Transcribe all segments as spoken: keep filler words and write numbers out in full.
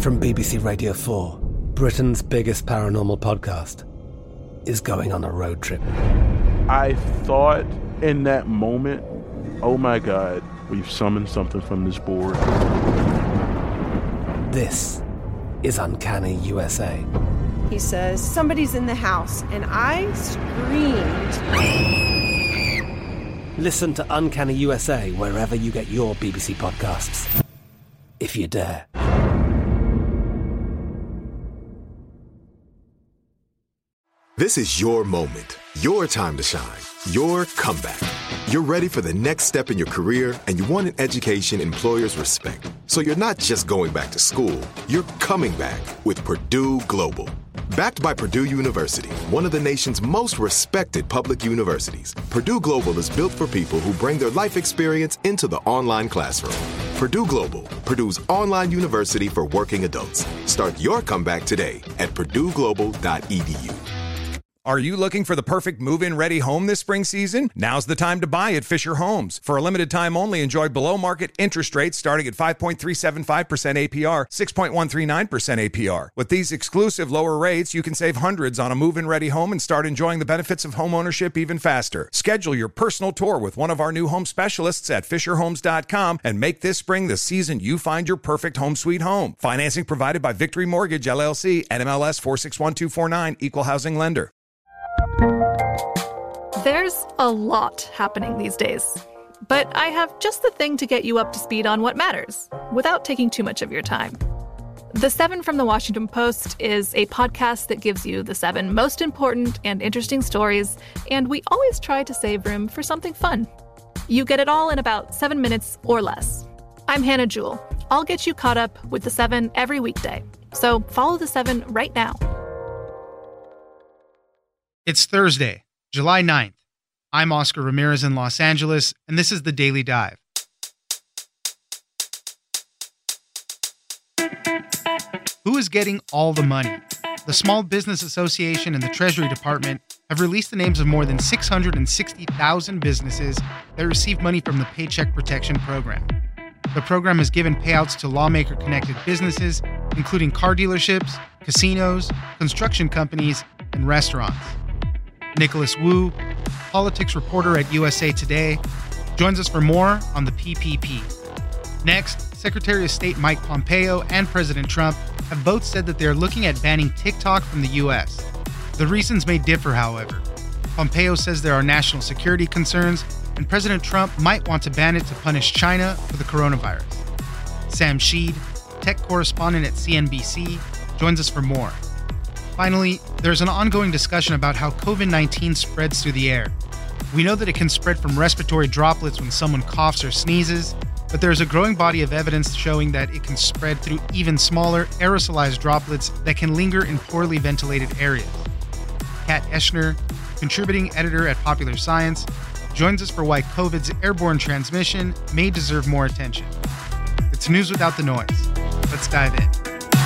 From B B C Radio four, Britain's biggest paranormal podcast is going on a road trip. I thought in that moment, oh my God, we've summoned something from this board. This is Uncanny U S A. He says, somebody's in the house, and I screamed. Listen to Uncanny U S A wherever you get your B B C podcasts, if you dare. This is your moment, your time to shine, your comeback. You're ready for the next step in your career, and you want an education employers respect. So you're not just going back to school, you're coming back with Purdue Global. Backed by Purdue University, one of the nation's most respected public universities, Purdue Global is built for people who bring their life experience into the online classroom. Purdue Global, Purdue's online university for working adults. Start your comeback today at purdue global dot e d u. Are you looking for the perfect move-in ready home this spring season? Now's the time to buy at Fisher Homes. For a limited time only, enjoy below-market interest rates starting at five point three seven five percent A P R, six point one three nine percent A P R. With these exclusive lower rates, you can save hundreds on a move-in ready home and start enjoying the benefits of home ownership even faster. Schedule your personal tour with one of our new home specialists at fisher homes dot com and make this spring the season you find your perfect home sweet home. Financing provided by Victory Mortgage, L L C, N M L S four six one two four nine, Equal Housing Lender. There's a lot happening these days, but I have just the thing to get you up to speed on what matters, without taking too much of your time. The Seven from the Washington Post is a podcast that gives you the seven most important and interesting stories, and we always try to save room for something fun. You get it all in about seven minutes or less. I'm Hannah Jewell. I'll get you caught up with the Seven every weekday, so follow the Seven right now. It's Thursday, July ninth. I'm Oscar Ramirez in Los Angeles, and this is The Daily Dive. Who is getting all the money? The Small Business Association and the Treasury Department have released the names of more than six hundred sixty thousand businesses that received money from the Paycheck Protection Program. The program has given payouts to lawmaker-connected businesses, including car dealerships, casinos, construction companies, and restaurants. Nicholas Wu, politics reporter at U S A Today, joins us for more on the P P P. Next, Secretary of State Mike Pompeo and President Trump have both said that they are looking at banning TikTok from the U S. The reasons may differ, however. Pompeo says there are national security concerns, and President Trump might want to ban it to punish China for the coronavirus. Sam Sheed, tech correspondent at C N B C, joins us for more. Finally, there's an ongoing discussion about how covid nineteen spreads through the air. We know that it can spread from respiratory droplets when someone coughs or sneezes, but there's a growing body of evidence showing that it can spread through even smaller, aerosolized droplets that can linger in poorly ventilated areas. Kat Eschner, contributing editor at Popular Science, joins us for why COVID's airborne transmission may deserve more attention. It's news without the noise. Let's dive in.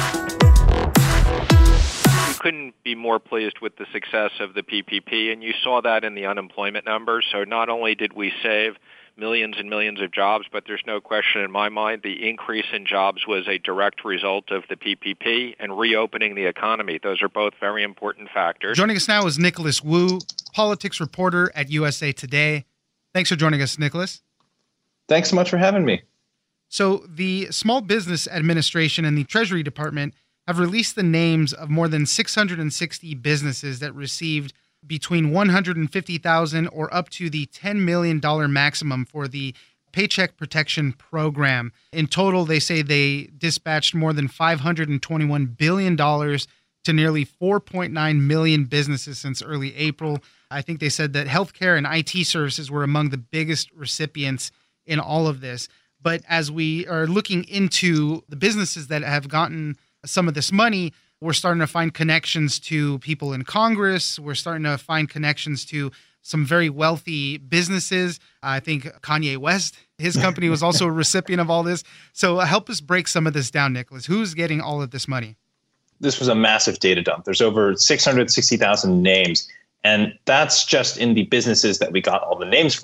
Couldn't be more pleased with the success of the P P P, and you saw that in the unemployment numbers. So not only did we save millions and millions of jobs, but there's no question in my mind the increase in jobs was a direct result of the P P P and reopening the economy. Those are both very important factors. Joining us now is Nicholas Wu, politics reporter at U S A Today. Thanks for joining us, Nicholas. Thanks so much for having me. So the Small Business Administration and the Treasury Department have released the names of more than six hundred sixty businesses that received between one hundred fifty thousand dollars or up to the ten million dollars maximum for the Paycheck Protection Program. In total, they say they dispatched more than five hundred twenty-one billion dollars to nearly four point nine million businesses since early April. I think they said that healthcare and I T services were among the biggest recipients in all of this. But as we are looking into the businesses that have gotten some of this money, we're starting to find connections to people in Congress. We're starting to find connections to some very wealthy businesses. I think Kanye West, his company, was also a recipient of all this. So uh, help us break some of this down, Nicholas. Who's getting all of this money? This was a massive data dump. There's over six hundred sixty thousand names, and that's just in the businesses that we got all the names for.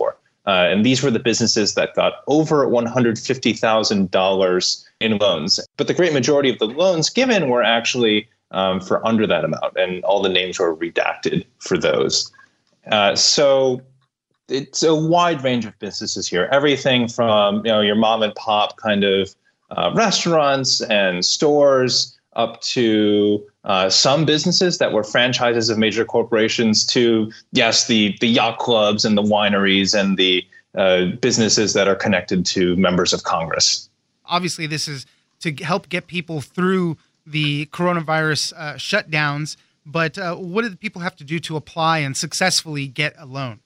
Uh, and these were the businesses that got over one hundred fifty thousand dollars in loans. But the great majority of the loans given were actually um, for under that amount, and all the names were redacted for those. Uh, so it's a wide range of businesses here, everything from you know your mom and pop kind of uh, restaurants and stores up to uh, some businesses that were franchises of major corporations to, yes, the, the yacht clubs and the wineries and the uh, businesses that are connected to members of Congress. Obviously, this is to help get people through the coronavirus uh, shutdowns. But uh, what do the people have to do to apply and successfully get a loan?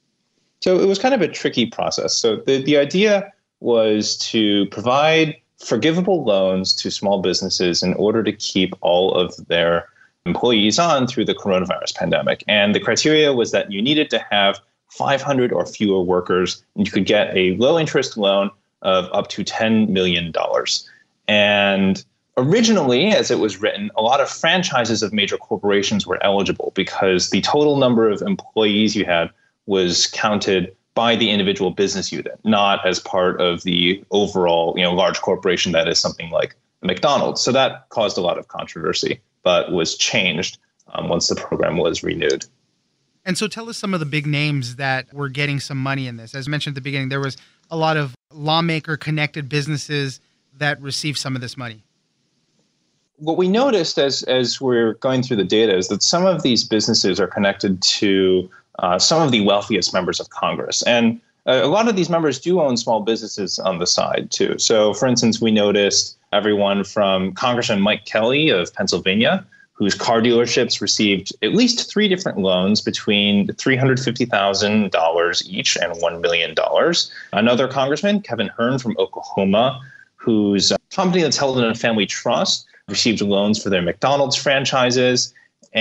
So it was kind of a tricky process. So the, the idea was to provide forgivable loans to small businesses in order to keep all of their employees on through the coronavirus pandemic. And the criteria was that you needed to have five hundred or fewer workers, and you could get a low interest loan of up to ten million dollars. And originally, as it was written, a lot of franchises of major corporations were eligible because the total number of employees you had was counted by the individual business unit, not as part of the overall, you know, large corporation that is something like McDonald's. So that caused a lot of controversy, but was changed um, once the program was renewed. And so tell us some of the big names that were getting some money in this. As mentioned at the beginning, there was a lot of lawmaker-connected businesses that received some of this money. What we noticed as as we're going through the data is that some of these businesses are connected to uh, some of the wealthiest members of Congress. And uh, a lot of these members do own small businesses on the side, too. So, for instance, we noticed everyone from Congressman Mike Kelly of Pennsylvania, whose car dealerships received at least three different loans between three hundred fifty thousand dollars each and one million dollars. Another congressman, Kevin Hern from Oklahoma, whose company that's held in a family trust, received loans for their McDonald's franchises.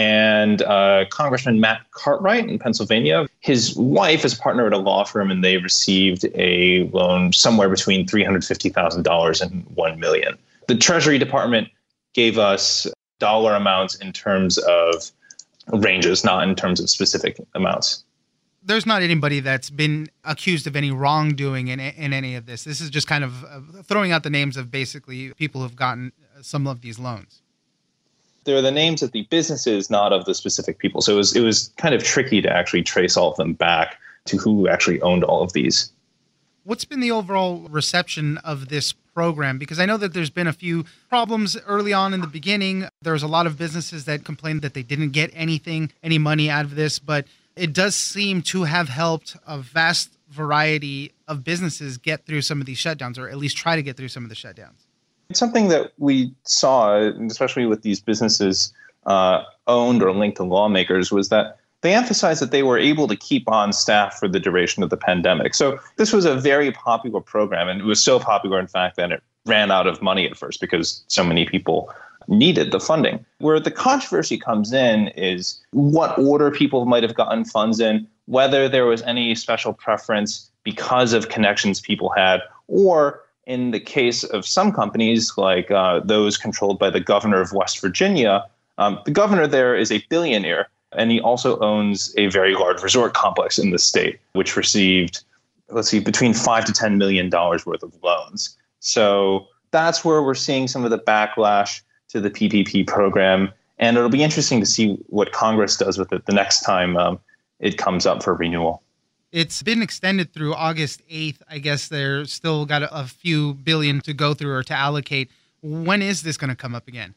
And uh, Congressman Matt Cartwright in Pennsylvania, his wife is a partner at a law firm, and they received a loan somewhere between three hundred fifty thousand dollars and one million dollars. The Treasury Department gave us dollar amounts in terms of ranges, not in terms of specific amounts. There's not anybody that's been accused of any wrongdoing in in any of this. This is just kind of uh, throwing out the names of basically people who've gotten some of these loans. There are the names of the businesses, not of the specific people. So it was it was kind of tricky to actually trace all of them back to who actually owned all of these. What's been the overall reception of this program? Because I know that there's been a few problems early on in the beginning. There was a lot of businesses that complained that they didn't get anything, any money out of this, but it does seem to have helped a vast variety of businesses get through some of these shutdowns, or at least try to get through some of the shutdowns. It's something that we saw, especially with these businesses uh, owned or linked to lawmakers, was that they emphasized that they were able to keep on staff for the duration of the pandemic. So this was a very popular program, and it was so popular, in fact, that it ran out of money at first because so many people needed the funding. Where the controversy comes in is what order people might have gotten funds in, whether there was any special preference because of connections people had, or in the case of some companies, like uh, those controlled by the governor of West Virginia, um, the governor there is a billionaire, and he also owns a very large resort complex in the state, which received, let's see, between five to ten million dollars worth of loans. So that's where we're seeing some of the backlash to the P P P program, and it'll be interesting to see what Congress does with it the next time um, it comes up for renewal. It's been extended through August eighth. I guess they're still got a, a few billion to go through or to allocate. When is this going to come up again?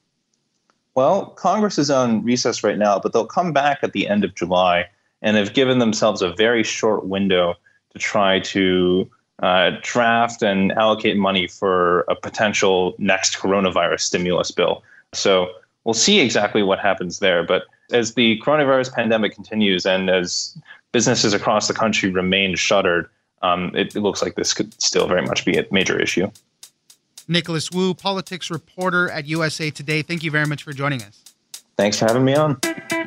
Well, Congress is on recess right now, but they'll come back at the end of July and have given themselves a very short window to try to uh, draft and allocate money for a potential next coronavirus stimulus bill. So we'll see exactly what happens there. But as the coronavirus pandemic continues and as businesses across the country remain shuttered, um, it, it looks like this could still very much be a major issue. Nicholas Wu, politics reporter at U S A Today. Thank you very much for joining us. Thanks for having me on.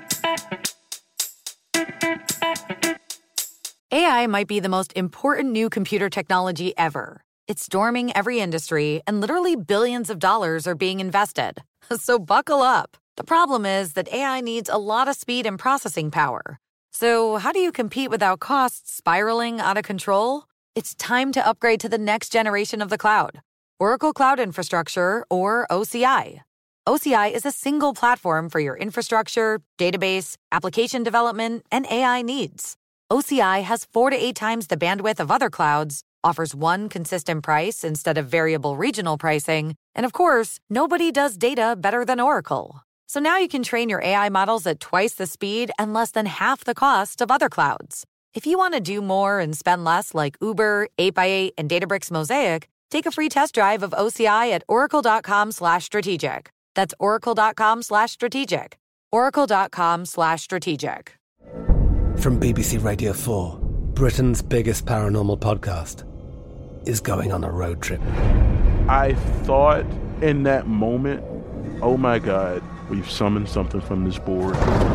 A I might be the most important new computer technology ever. It's storming every industry, and literally billions of dollars are being invested. So buckle up. The problem is that A I needs a lot of speed and processing power. So how do you compete without costs spiraling out of control? It's time to upgrade to the next generation of the cloud, Oracle Cloud Infrastructure, or O C I. O C I is a single platform for your infrastructure, database, application development, and A I needs. O C I has four to eight times the bandwidth of other clouds, offers one consistent price instead of variable regional pricing, and of course, nobody does data better than Oracle. So now you can train your A I models at twice the speed and less than half the cost of other clouds. If you want to do more and spend less like Uber, eight by eight, and Databricks Mosaic, take a free test drive of O C I at oracle.com slash strategic. That's oracle.com slash strategic. oracle.com slash strategic. From B B C Radio four, Britain's biggest paranormal podcast is going on a road trip. I thought in that moment, oh my God, we've summoned something from this board.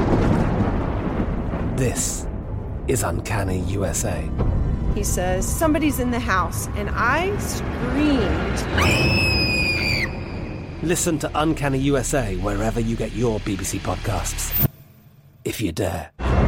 This is Uncanny U S A. He says, somebody's in the house, and I screamed. Listen to Uncanny U S A wherever you get your B B C podcasts, if you dare.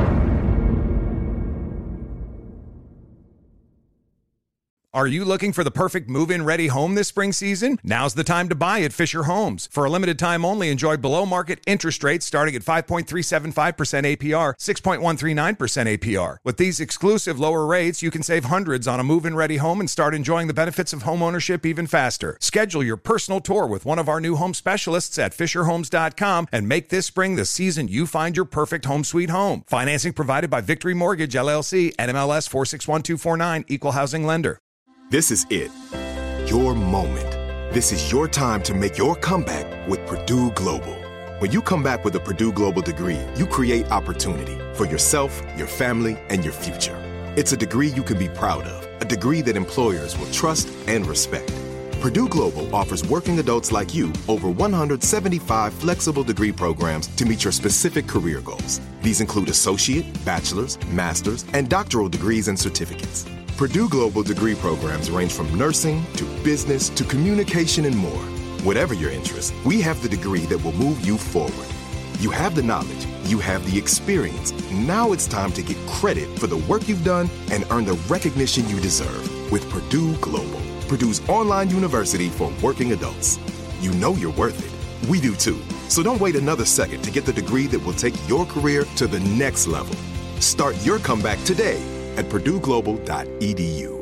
Are you looking for the perfect move-in ready home this spring season? Now's the time to buy at Fisher Homes. For a limited time only, enjoy below-market interest rates starting at five point three seven five percent A P R, six point one three nine percent A P R. With these exclusive lower rates, you can save hundreds on a move-in ready home and start enjoying the benefits of homeownership even faster. Schedule your personal tour with one of our new home specialists at fisher homes dot com and make this spring the season you find your perfect home sweet home. Financing provided by Victory Mortgage, L L C, N M L S four six one two four nine, Equal Housing Lender. This is it. Your moment. This is your time to make your comeback with Purdue Global. When you come back with a Purdue Global degree, you create opportunity for yourself, your family, and your future. It's a degree you can be proud of, a degree that employers will trust and respect. Purdue Global offers working adults like you over one hundred seventy-five flexible degree programs to meet your specific career goals. These include associate, bachelor's, master's, and doctoral degrees and certificates. Purdue Global degree programs range from nursing to business to communication and more. Whatever your interest, we have the degree that will move you forward. You have the knowledge, you have the experience. Now it's time to get credit for the work you've done and earn the recognition you deserve with Purdue Global, Purdue's online university for working adults. You know you're worth it. We do too. So don't wait another second to get the degree that will take your career to the next level. Start your comeback today at purdue global dot e d u.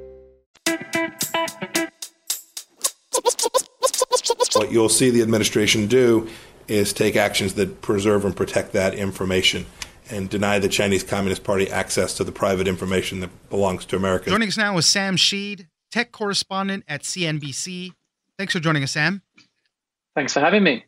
What you'll see the administration do is take actions that preserve and protect that information and deny the Chinese Communist Party access to the private information that belongs to Americans. Joining us now is Sam Sheed, tech correspondent at C N B C. Thanks for joining us, Sam. Thanks for having me.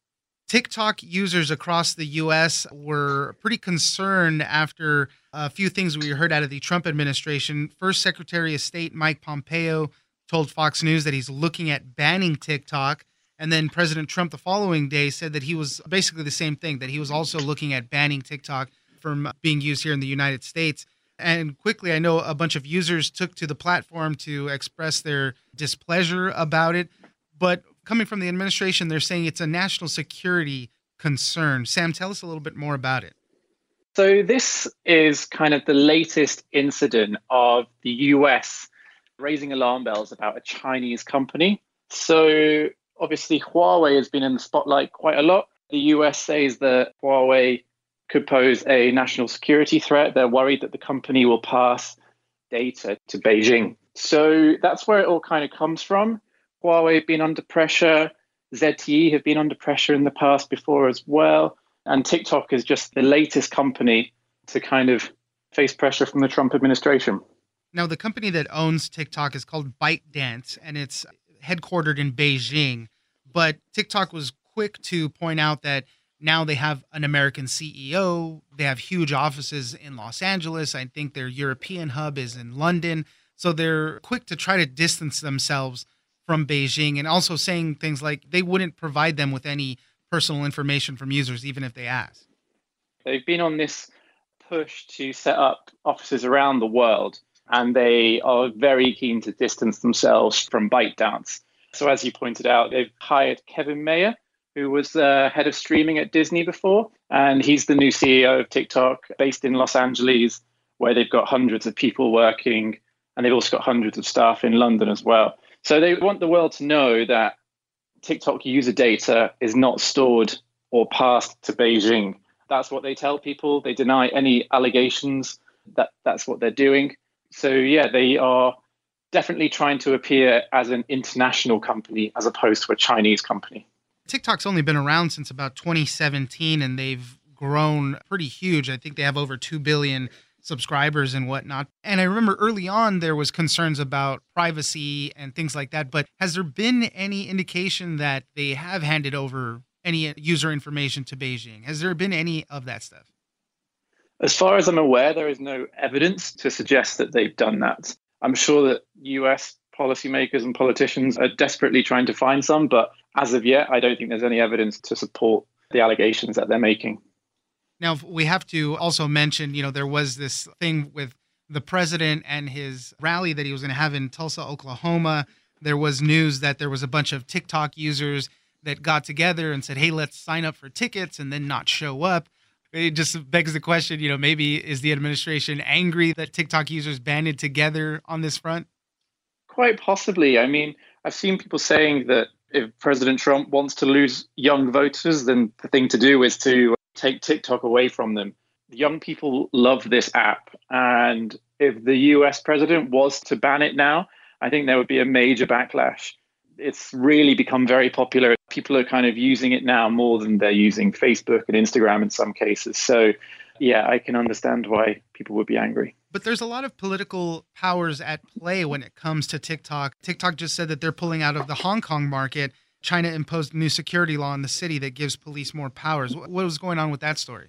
TikTok users across the U S were pretty concerned after a few things we heard out of the Trump administration. First, Secretary of State Mike Pompeo told Fox News that he's looking at banning TikTok. And then President Trump the following day said that he was basically the same thing, that he was also looking at banning TikTok from being used here in the United States. And quickly, I know a bunch of users took to the platform to express their displeasure about it. But coming from the administration, they're saying it's a national security concern. Sam, tell us a little bit more about it. So this is kind of the latest incident of the U S raising alarm bells about a Chinese company. So obviously, Huawei has been in the spotlight quite a lot. The U S says that Huawei could pose a national security threat. They're worried that the company will pass data to Beijing. So that's where it all kind of comes from. Huawei have been under pressure. Z T E have been under pressure in the past before as well. And TikTok is just the latest company to kind of face pressure from the Trump administration. Now, the company that owns TikTok is called ByteDance, and it's headquartered in Beijing. But TikTok was quick to point out that now they have an American C E O. They have huge offices in Los Angeles. I think their European hub is in London. So they're quick to try to distance themselves from Beijing, and also saying things like they wouldn't provide them with any personal information from users, even if they ask. They've been on this push to set up offices around the world, and they are very keen to distance themselves from ByteDance. So as you pointed out, they've hired Kevin Mayer, who was uh, head of streaming at Disney before. And he's the new C E O of TikTok, based in Los Angeles, where they've got hundreds of people working. And they've also got hundreds of staff in London as well. So they want the world to know that TikTok user data is not stored or passed to Beijing. That's what they tell people. They deny any allegations that that's what they're doing. So yeah, they are definitely trying to appear as an international company as opposed to a Chinese company. TikTok's only been around since about twenty seventeen, and they've grown pretty huge. I think they have over two billion subscribers and whatnot. And I remember early on there was concerns about privacy and things like that. But has there been any indication that they have handed over any user information to Beijing? Has there been any of that stuff? As far as I'm aware, there is no evidence to suggest that they've done that. I'm sure that U S policymakers and politicians are desperately trying to find some, but as of yet, I don't think there's any evidence to support the allegations that they're making. Now, we have to also mention, you know, there was this thing with the president and his rally that he was going to have in Tulsa, Oklahoma. There was news that there was a bunch of TikTok users that got together and said, hey, let's sign up for tickets and then not show up. It just begs the question, you know, maybe is the administration angry that TikTok users banded together on this front? Quite possibly. I mean, I've seen people saying that if President Trump wants to lose young voters, then the thing to do is to take TikTok away from them. Young people love this app. And if the U S president was to ban it now, I think there would be a major backlash. It's really become very popular. People are kind of using it now more than they're using Facebook and Instagram in some cases. So, yeah, I can understand why people would be angry. But there's a lot of political powers at play when it comes to TikTok. TikTok just said that they're pulling out of the Hong Kong market. China imposed a new security law in the city that gives police more powers. What was going on with that story?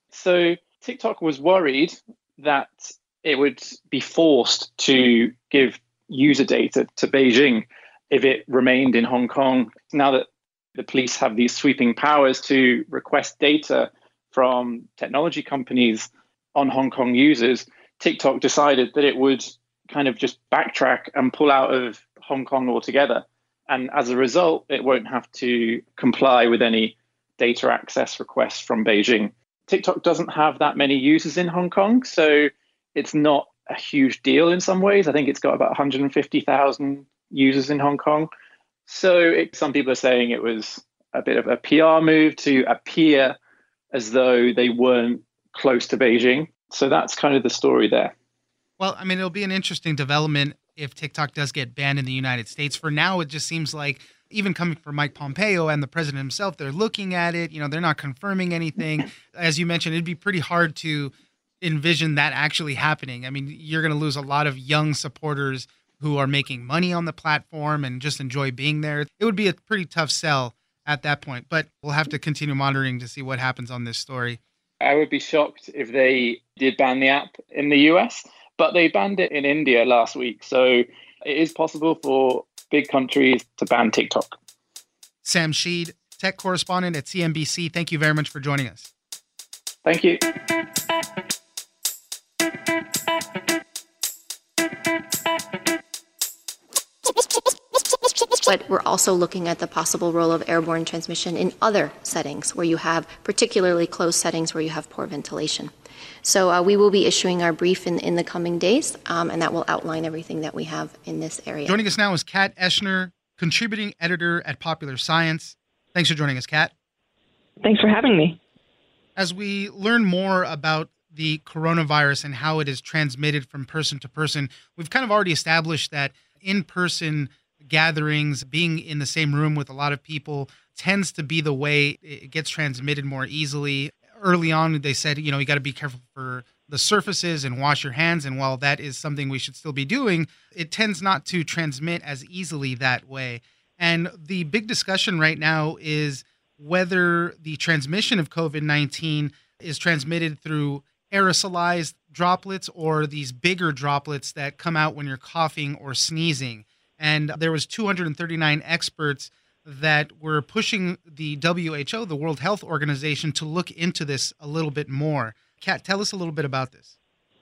So TikTok was worried that it would be forced to give user data to Beijing if it remained in Hong Kong. Now that the police have these sweeping powers to request data from technology companies on Hong Kong users, TikTok decided that it would kind of just backtrack and pull out of Hong Kong altogether. And as a result, it won't have to comply with any data access requests from Beijing. TikTok doesn't have that many users in Hong Kong, so it's not a huge deal in some ways. I think it's got about one hundred fifty thousand users in Hong Kong. So it, some people are saying it was a bit of a P R move to appear as though they weren't close to Beijing. So that's kind of the story there. Well, I mean, it'll be an interesting development if TikTok does get banned in the United States. For now, it just seems like, even coming from Mike Pompeo and the president himself, they're looking at it. You know, they're not confirming anything. As you mentioned, it'd be pretty hard to envision that actually happening. I mean, you're going to lose a lot of young supporters who are making money on the platform and just enjoy being there. It would be a pretty tough sell at that point, but we'll have to continue monitoring to see what happens on this story. I would be shocked if they did ban the app in the U S, but they banned it in India last week. So it is possible for big countries to ban TikTok. Sam Sheed, tech correspondent at C N B C. Thank you very much for joining us. Thank you. But we're also looking at the possible role of airborne transmission in other settings where you have particularly close settings where you have poor ventilation. So uh, we will be issuing our brief in, in the coming days, um, and that will outline everything that we have in this area. Joining us now is Kat Eschner, contributing editor at Popular Science. Thanks for joining us, Kat. Thanks for having me. As we learn more about the coronavirus and how it is transmitted from person to person, we've kind of already established that in-person gatherings, being in the same room with a lot of people, tends to be the way it gets transmitted more easily. Early on, they said, you know, you got to be careful for the surfaces and wash your hands. And while that is something we should still be doing, it tends not to transmit as easily that way. And the big discussion right now is whether the transmission of COVID nineteen is transmitted through aerosolized droplets or these bigger droplets that come out when you're coughing or sneezing. And there was two hundred thirty-nine experts that were pushing the W H O, the World Health Organization, to look into this a little bit more. Kat, tell us a little bit about this. So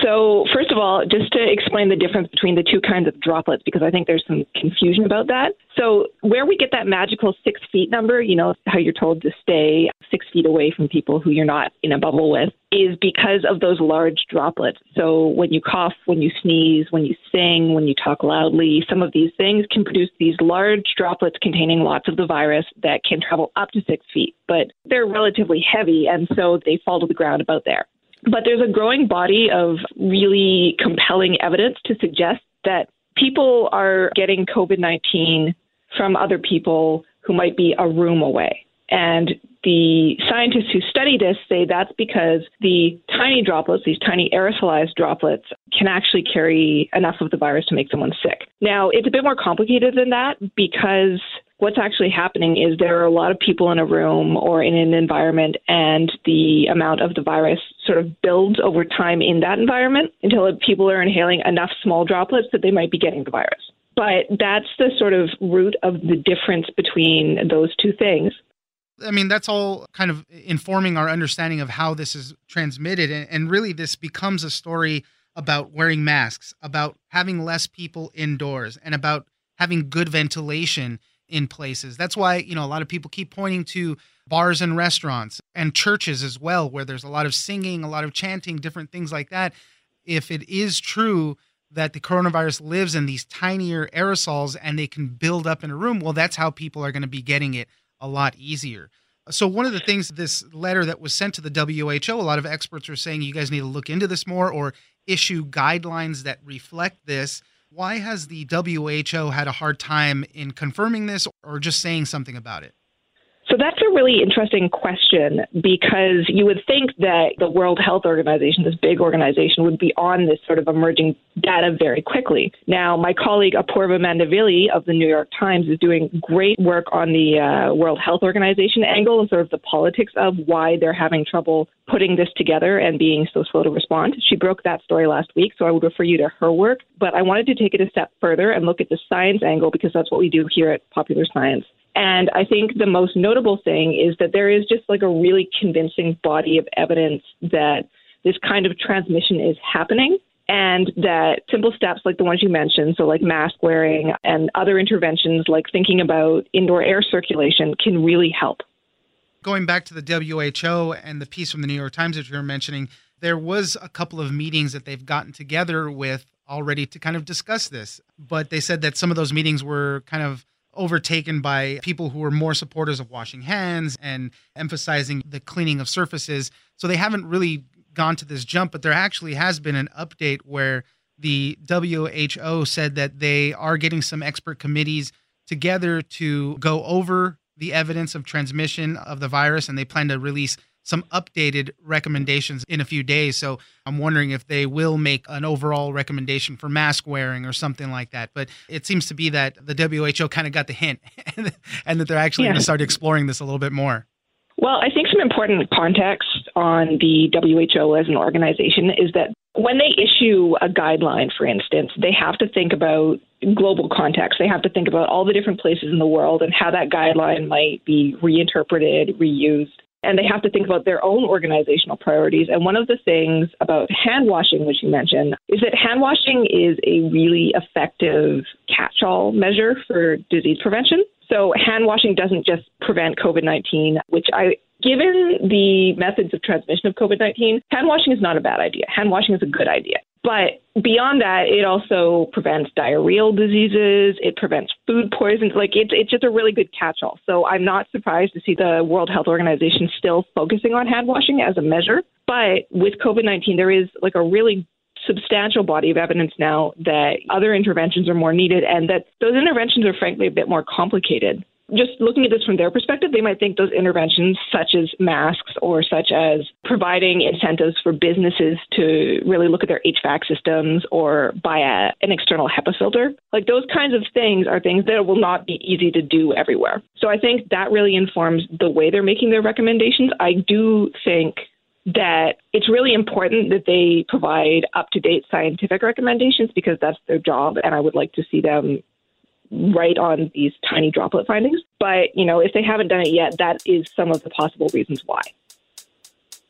So first of all, just to explain the difference between the two kinds of droplets, because I think there's some confusion about that. So where we get that magical six feet number, you know, how you're told to stay six feet away from people who you're not in a bubble with, is because of those large droplets. So when you cough, when you sneeze, when you sing, when you talk loudly, some of these things can produce these large droplets containing lots of the virus that can travel up to six feet. But they're relatively heavy, and so they fall to the ground about there. But there's a growing body of really compelling evidence to suggest that people are getting COVID nineteen from other people who might be a room away. And the scientists who study this say that's because the tiny droplets, these tiny aerosolized droplets, can actually carry enough of the virus to make someone sick. Now, it's a bit more complicated than that because what's actually happening is there are a lot of people in a room or in an environment, and the amount of the virus sort of builds over time in that environment until people are inhaling enough small droplets that they might be getting the virus. But that's the sort of root of the difference between those two things. I mean, that's all kind of informing our understanding of how this is transmitted. And, and really, this becomes a story about wearing masks, about having less people indoors, and about having good ventilation in places. That's why, you know, a lot of people keep pointing to bars and restaurants and churches as well, where there's a lot of singing, a lot of chanting, different things like that. If it is true that the coronavirus lives in these tinier aerosols and they can build up in a room, well, that's how people are going to be getting it a lot easier. So one of the things, this letter that was sent to the W H O, a lot of experts are saying you guys need to look into this more or issue guidelines that reflect this. Why has the W H O had a hard time in confirming this or just saying something about it? So that's a really interesting question, because you would think that the World Health Organization, this big organization, would be on this sort of emerging data very quickly. Now, my colleague Apurva Mandavilli of the New York Times is doing great work on the uh, World Health Organization angle and sort of the politics of why they're having trouble putting this together and being so slow to respond. She broke that story last week, so I would refer you to her work. But I wanted to take it a step further and look at the science angle, because that's what we do here at Popular Science. And I think the most notable thing is that there is just like a really convincing body of evidence that this kind of transmission is happening, and that simple steps like the ones you mentioned, so like mask wearing and other interventions like thinking about indoor air circulation, can really help. Going back to the W H O and the piece from the New York Times that you were mentioning, there was a couple of meetings that they've gotten together with already to kind of discuss this. But they said that some of those meetings were kind of overtaken by people who were more supporters of washing hands and emphasizing the cleaning of surfaces. So they haven't really gone to this jump, but there actually has been an update where the W H O said that they are getting some expert committees together to go over the evidence of transmission of the virus, and they plan to release some updated recommendations in a few days. So I'm wondering if they will make an overall recommendation for mask wearing or something like that. But it seems to be that the W H O kind of got the hint and that they're actually yeah. going to start exploring this a little bit more. Well, I think some important context on the W H O as an organization is that when they issue a guideline, for instance, they have to think about global context. They have to think about all the different places in the world and how that guideline might be reinterpreted, reused. And they have to think about their own organizational priorities. And one of the things about hand washing, which you mentioned, is that hand washing is a really effective catch-all measure for disease prevention. So hand washing doesn't just prevent COVID nineteen, which I, given the methods of transmission of COVID nineteen, hand washing is not a bad idea. Hand washing is a good idea. But beyond that, it also prevents diarrheal diseases. It prevents food poisons. Like it's it's just a really good catch-all. So I'm not surprised to see the World Health Organization still focusing on hand washing as a measure. But with COVID nineteen, there is like a really substantial body of evidence now that other interventions are more needed, and that those interventions are frankly a bit more complicated. Just looking at this from their perspective, they might think those interventions, such as masks or such as providing incentives for businesses to really look at their H V A C systems or buy a, an external HEPA filter, like those kinds of things are things that will not be easy to do everywhere. So I think that really informs the way they're making their recommendations. I do think that it's really important that they provide up-to-date scientific recommendations, because that's their job, and I would like to see them right on these tiny droplet findings. But, you know, if they haven't done it yet, that is some of the possible reasons why.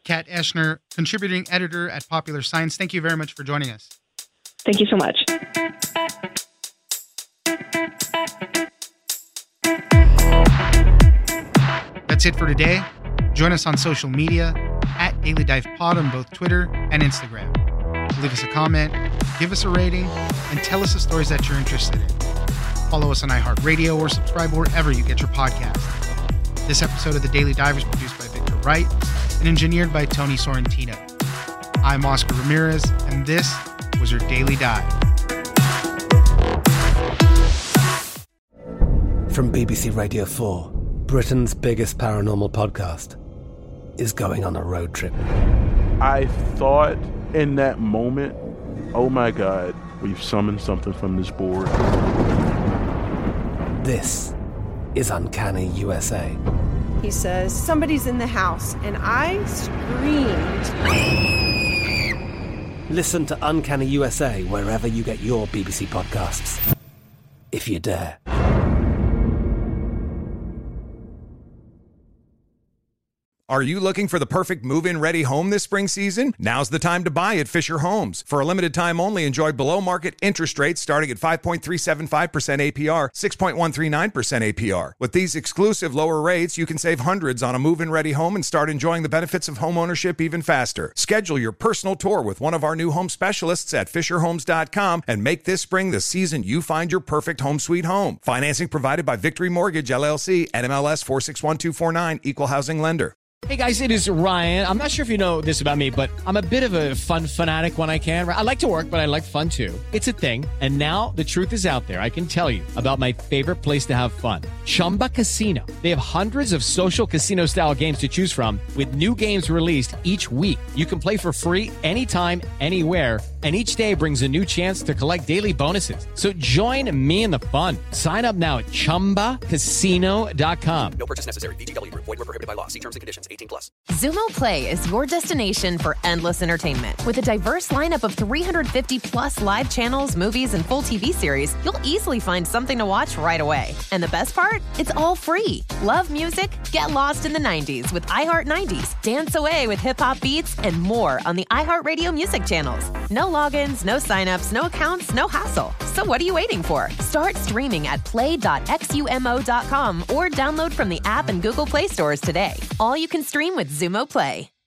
Kat Eschner, contributing editor at Popular Science. Thank you very much for joining us. Thank you so much. That's it for today. Join us on social media at Daily Dive Pod on both Twitter and Instagram. Leave us a comment, give us a rating, and tell us the stories that you're interested in. Follow us on iHeartRadio or subscribe wherever you get your podcast. This episode of The Daily Dive is produced by Victor Wright and engineered by Tony Sorrentino. I'm Oscar Ramirez, and this was your Daily Dive. From B B C Radio four, Britain's biggest paranormal podcast is going on a road trip. I thought in that moment, oh my God, we've summoned something from this board. This is Uncanny U S A. He says, somebody's in the house, and I screamed. Listen to Uncanny U S A wherever you get your B B C podcasts, if you dare. Are you looking for the perfect move-in ready home this spring season? Now's the time to buy at Fisher Homes. For a limited time only, enjoy below-market interest rates starting at five point three seven five percent A P R, six point one three nine percent A P R. With these exclusive lower rates, you can save hundreds on a move-in ready home and start enjoying the benefits of home ownership even faster. Schedule your personal tour with one of our new home specialists at fisher homes dot com and make this spring the season you find your perfect home sweet home. Financing provided by Victory Mortgage, L L C, N M L S four six one two four nine, Equal Housing Lender. Hey guys, it is Ryan. I'm not sure if you know this about me, but I'm a bit of a fun fanatic when I can. I like to work, but I like fun too. It's a thing. And now the truth is out there. I can tell you about my favorite place to have fun. Chumba Casino. They have hundreds of social casino style games to choose from with new games released each week. You can play for free anytime, anywhere. And each day brings a new chance to collect daily bonuses. So join me in the fun. Sign up now at chumba casino dot com. No purchase necessary. V G W. Void where prohibited by law. See terms and conditions. eighteen plus. Xumo Play is your destination for endless entertainment. With a diverse lineup of three hundred fifty plus live channels, movies, and full T V series, you'll easily find something to watch right away. And the best part? It's all free. Love music? Get lost in the nineties with iHeart nineties. Dance away with hip-hop beats and more on the iHeartRadio music channels. No logins, no signups, no accounts, no hassle. So what are you waiting for? Start streaming at play dot xumo dot com or download from the app and Google Play stores today. All you can stream with Xumo Play.